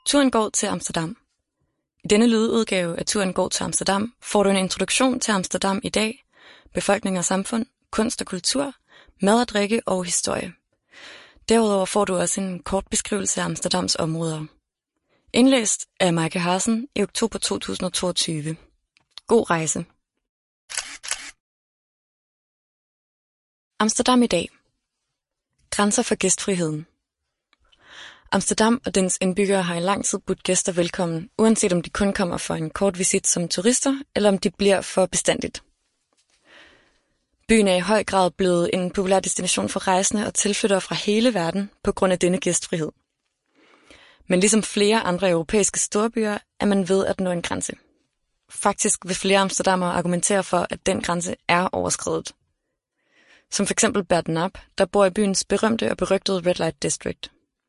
Turen går til Amsterdam. I denne lydudgave af Turen går til Amsterdam får du en introduktion til Amsterdam i dag, befolkning og samfund, kunst og kultur, mad og drikke og historie. Derudover får du også en kort beskrivelse af Amsterdams områder. Indlæst af Maike Harsen i oktober 2022. God rejse. Amsterdam i dag. Grænser for gæstfriheden. Amsterdam og dens indbyggere har i lang tid budt gæster velkommen, uanset om de kun kommer for en kort visit som turister, eller om de bliver for bestandigt. Byen er i høj grad blevet en populær destination for rejsende og tilflyttere fra hele verden på grund af denne gæstfrihed. Men ligesom flere andre europæiske storbyer, er man ved at nå en grænse. Faktisk vil flere amsterdammere argumentere for, at den grænse er overskredet. Som f.eks. Bert Nap, der bor i byens berømte og berygtede Red Light District.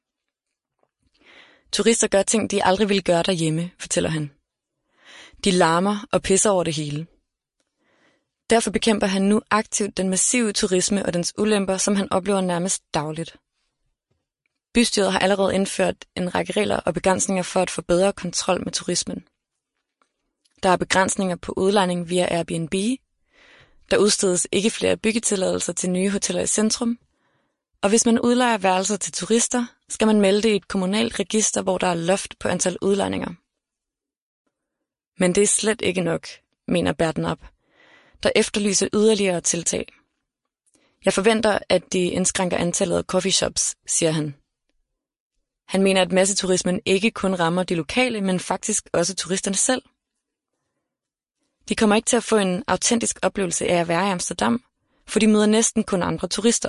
Turister gør ting, de aldrig ville gøre derhjemme, fortæller han. De larmer og pisser over det hele. Derfor bekæmper han nu aktivt den massive turisme og dens ulemper, som han oplever nærmest dagligt. Bystyret har allerede indført en række regler og begrænsninger for at få bedre kontrol med turismen. Der er begrænsninger på udlejning via Airbnb. Der udstedes ikke flere byggetilladelser til nye hoteller i centrum. Og hvis man udlejer værelser til turister, skal man melde det i et kommunalt register, hvor der er loft på antal udlejninger. Men det er slet ikke nok, mener Bert Nap, der efterlyser yderligere tiltag. Jeg forventer, at de indskrænker antallet af coffeeshops, siger han. Han mener, at masseturismen ikke kun rammer de lokale, men faktisk også turisterne selv. De kommer ikke til at få en autentisk oplevelse af at være i Amsterdam, for de møder næsten kun andre turister.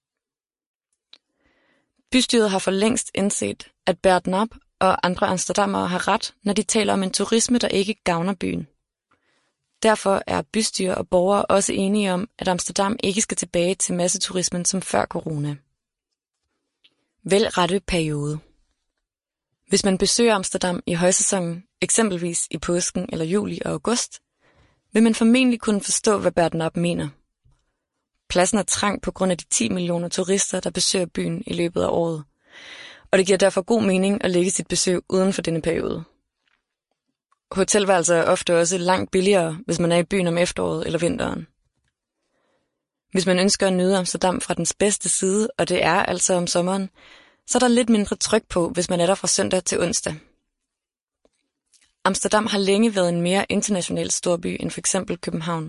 Bystyret har for længst indset, at Bert Nap og andre amsterdammere har ret, når de taler om en turisme, der ikke gavner byen. Derfor er bystyre og borgere også enige om, at Amsterdam ikke skal tilbage til masseturismen som før corona. Vælg rette periode. Hvis man besøger Amsterdam i højsæsonen, eksempelvis i påsken eller juli og august, vil man formentlig kunne forstå, hvad Bert Nap mener. Pladsen er trang på grund af de 10 millioner turister, der besøger byen i løbet af året, og det giver derfor god mening at lægge sit besøg uden for denne periode. Hotelværelser er ofte også langt billigere, hvis man er i byen om efteråret eller vinteren. Hvis man ønsker at nyde Amsterdam fra dens bedste side, og det er altså om sommeren, så er der lidt mindre tryk på, hvis man er der fra søndag til onsdag. Amsterdam har længe været en mere international storby end f.eks. København.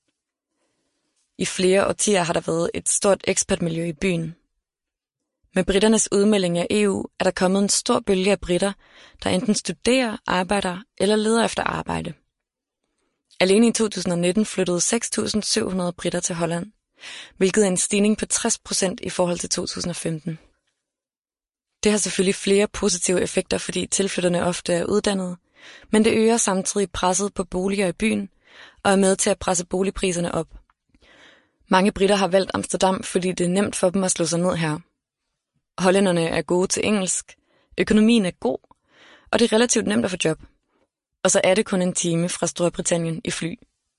I flere årtier har der været et stort ekspatmiljø i byen. Med britternes udmelding af EU er der kommet en stor bølge af britter, der enten studerer, arbejder eller leder efter arbejde. Alene i 2019 flyttede 6.700 britter til Holland, hvilket er en stigning på 60% i forhold til 2015. Det har selvfølgelig flere positive effekter, fordi tilflytterne ofte er uddannede, men det øger samtidig presset på boliger i byen og er med til at presse boligpriserne op. Mange britter har valgt Amsterdam, fordi det er nemt for dem at slå sig ned her. Hollænderne er gode til engelsk, økonomien er god, og det er relativt nemt at få job. Og så er det kun en time fra Storbritannien i fly.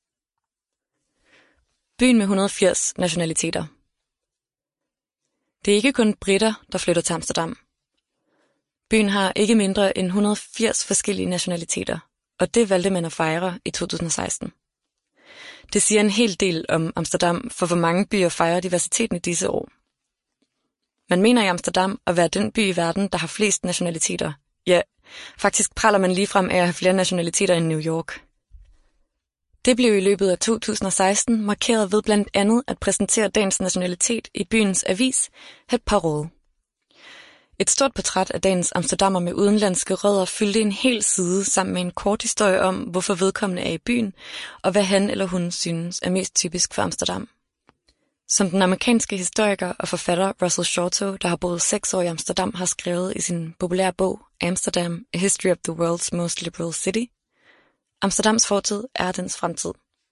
Byen med 180 nationaliteter. Det er ikke kun britter, der flytter til Amsterdam. Byen har ikke mindre end 180 forskellige nationaliteter, og det valgte man at fejre i 2016. Det siger en hel del om Amsterdam, for hvor mange byer fejrer diversiteten i disse år. Man mener i Amsterdam at være den by i verden, der har flest nationaliteter. Ja, faktisk praler man ligefrem af at have flere nationaliteter end New York. Det blev i løbet af 2016 markeret ved blandt andet at præsentere dagens nationalitet i byens avis, Het Parool. Et stort portræt af dagens amsterdammer med udenlandske rødder fyldte en hel side sammen med en kort historie om, hvorfor vedkommende er i byen, og hvad han eller hun synes er mest typisk for Amsterdam. Som den amerikanske historiker og forfatter Russell Shorto, der har boet 6 år i Amsterdam, har skrevet i sin populære bog Amsterdam, A History of the World's Most Liberal City, Amsterdams fortid er dens fremtid.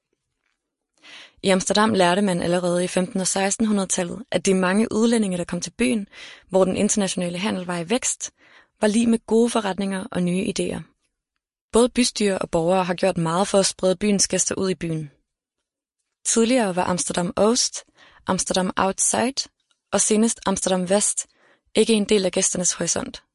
I Amsterdam lærte man allerede i 1500- og 1600-tallet, at de mange udlændinge, der kom til byen, hvor den internationale handel var i vækst, var lig med gode forretninger og nye idéer. Både bystyre og borgere har gjort meget for at sprede byens gæster ud i byen. Tidligere var Amsterdam Oost, Amsterdam Outside og senest Amsterdam West ikke en del af gæsternes horisont.